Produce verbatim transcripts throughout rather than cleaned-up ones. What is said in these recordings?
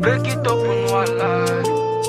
Break it up in one life.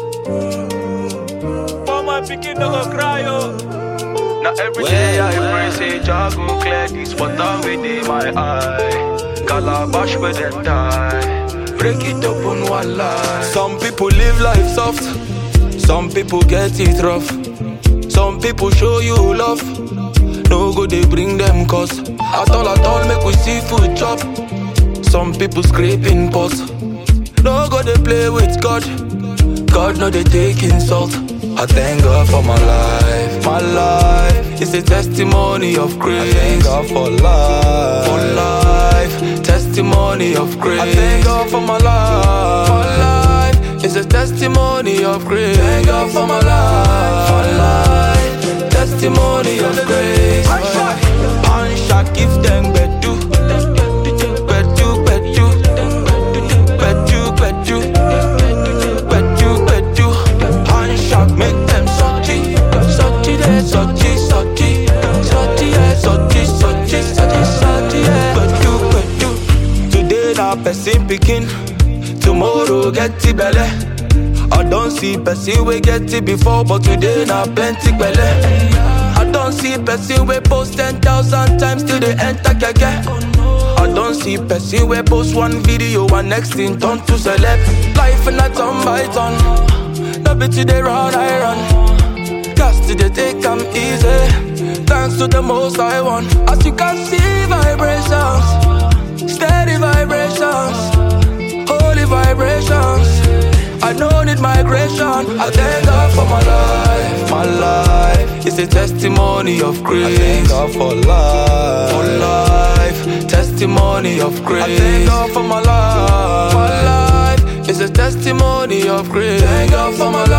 For my picking no go cry, oh. Now every day I pray, say Jah go clear this water within my eye. Calabash with them die. Break it up in one life. Some people live life soft, some people get it rough. Some people show you love, no go they bring them cause. At all at all make we see food chop. Some people scraping pots, no go they play with God. God no they take insult. I thank God for my life. My life is a testimony of grace. I thank God for life. For life, testimony of grace. I thank God for my life. For life is a testimony of grace. Thank God for my life. For life, testimony of grace. Ansha give them bedu, bedu, bedu, bedu, bedu, bedu, bedu. Ansha make them salty, salty, salty, salty, salty, salty, salty, salty, salty, bedu, bedu. Today na person picking, tomorrow get the belly. I don't see person we get it before, but today na plenty belly. I don't see person we post ten thousand times till they enter keke. I don't see person we post one video and next thing turn to celeb. Life in a turn by turn, no be to the run I run. Gas to the take I'm easy, thanks to the most I want. As you can see vibrations, steady vibrations, holy vibrations. I don't need migration. I thank God for my life. My life is a testimony of grace. I thank God for life. For life, testimony of grace. I thank God for my life. My life is a testimony of grace. Thank God for my life.